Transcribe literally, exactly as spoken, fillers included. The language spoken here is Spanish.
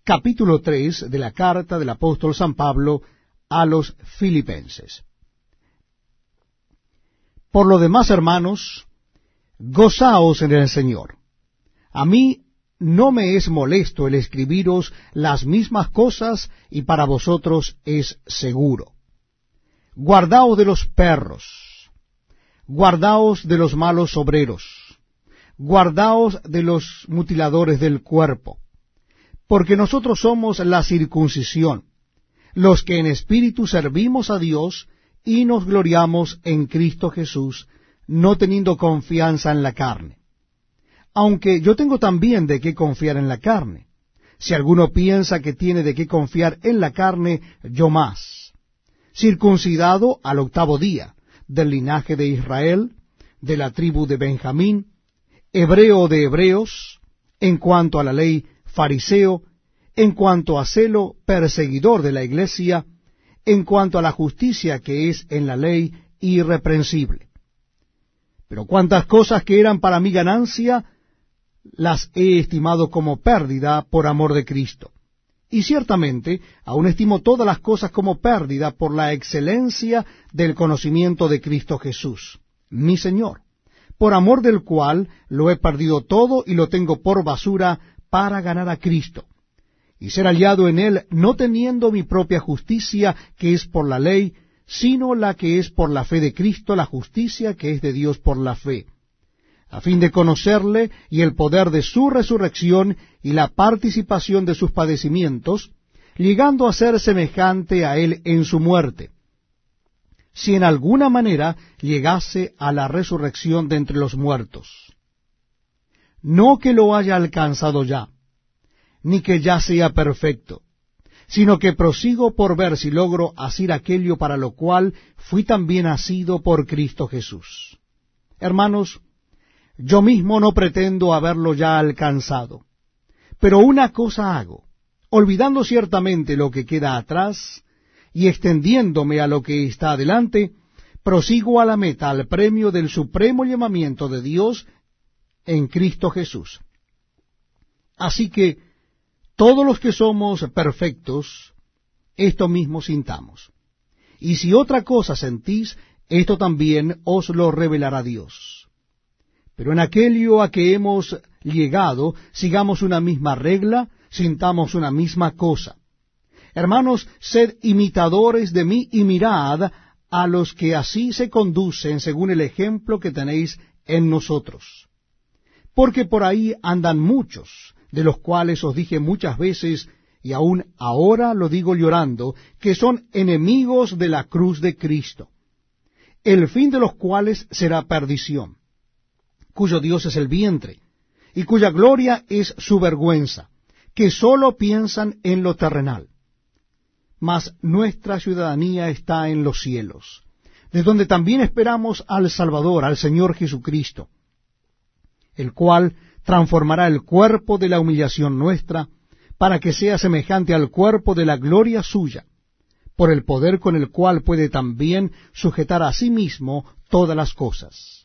capítulo tres de la carta del apóstol San Pablo a los Filipenses. Por lo demás, hermanos, gozaos en el Señor. A mí no me es molesto el escribiros las mismas cosas, y para vosotros es seguro. Guardaos de los perros, guardaos de los malos obreros, guardaos de los mutiladores del cuerpo, porque nosotros somos la circuncisión, los que en espíritu servimos a Dios y nos gloriamos en Cristo Jesús, no teniendo confianza en la carne. Aunque yo tengo también de qué confiar en la carne. Si alguno piensa que tiene de qué confiar en la carne, yo más. Circuncidado al octavo día, del linaje de Israel, de la tribu de Benjamín, hebreo de hebreos, en cuanto a la ley, fariseo, en cuanto a celo, perseguidor de la iglesia, en cuanto a la justicia que es en la ley, irreprensible. Pero cuantas cosas que eran para mi ganancia, las he estimado como pérdida por amor de Cristo. Y ciertamente aún estimo todas las cosas como pérdida por la excelencia del conocimiento de Cristo Jesús, mi Señor, por amor del cual lo he perdido todo y lo tengo por basura para ganar a Cristo, y ser hallado en él, no teniendo mi propia justicia, que es por la ley, sino la que es por la fe de Cristo, la justicia que es de Dios por la fe, a fin de conocerle y el poder de su resurrección y la participación de sus padecimientos, llegando a ser semejante a él en su muerte, si en alguna manera llegase a la resurrección de entre los muertos. No que lo haya alcanzado ya, ni que ya sea perfecto, sino que prosigo por ver si logro asir aquello para lo cual fui también asido por Cristo Jesús. Hermanos, yo mismo no pretendo haberlo ya alcanzado, pero una cosa hago, olvidando ciertamente lo que queda atrás y extendiéndome a lo que está adelante, prosigo a la meta, al premio del supremo llamamiento de Dios en Cristo Jesús. Así que todos los que somos perfectos, esto mismo sintamos. Y si otra cosa sentís, esto también os lo revelará Dios. Pero en aquello a que hemos llegado, sigamos una misma regla, sintamos una misma cosa. Hermanos, sed imitadores de mí y mirad a los que así se conducen según el ejemplo que tenéis en nosotros. Porque por ahí andan muchos, de los cuales os dije muchas veces, y aún ahora lo digo llorando, que son enemigos de la cruz de Cristo, el fin de los cuales será perdición, cuyo Dios es el vientre, y cuya gloria es su vergüenza, que sólo piensan en lo terrenal. Mas nuestra ciudadanía está en los cielos, de donde también esperamos al Salvador, al Señor Jesucristo, el cual transformará el cuerpo de la humillación nuestra, para que sea semejante al cuerpo de la gloria suya, por el poder con el cual puede también sujetar a sí mismo todas las cosas.